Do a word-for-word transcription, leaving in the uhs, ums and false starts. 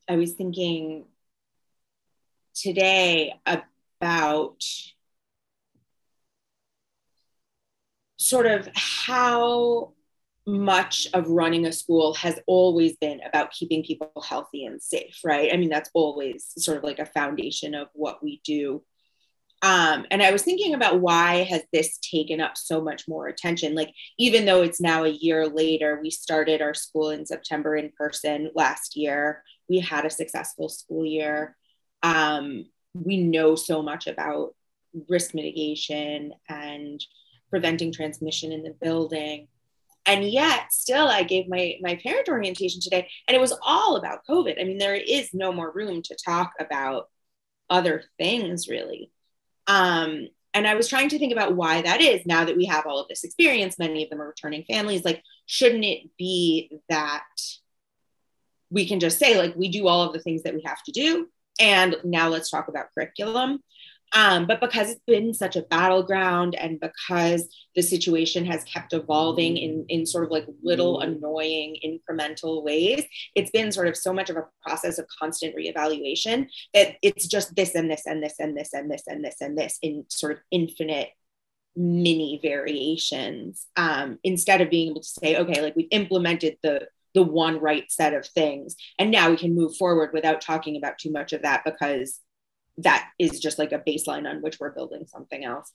I was thinking today about sort of how much of running a school has always been about keeping people healthy and safe, right? I mean, that's always sort of like a foundation of what we do. Um, and I was thinking about why has this taken up so much more attention? Like, even though it's now a year later, we started our school in September in person last year. We had a successful school year. Um, we know so much about risk mitigation and preventing transmission in the building. And yet still I gave my my parent orientation today and it was all about COVID. I mean, there is no more room to talk about other things really. Um, and I was trying to think about why that is now that we have all of this experience. Many of them are returning families. Like, shouldn't it be that we can just say, like, we do all of the things that we have to do, and now let's talk about curriculum. Um, but because it's been such a battleground and because the situation has kept evolving in, in sort of like little annoying incremental ways, it's been sort of so much of a process of constant reevaluation that it's just this and this and this and this and this and this and this in sort of infinite mini variations, um, instead of being able to say, okay, like we've implemented the the one right set of things and now we can move forward without talking about too much of that because that is just like a baseline on which we're building something else.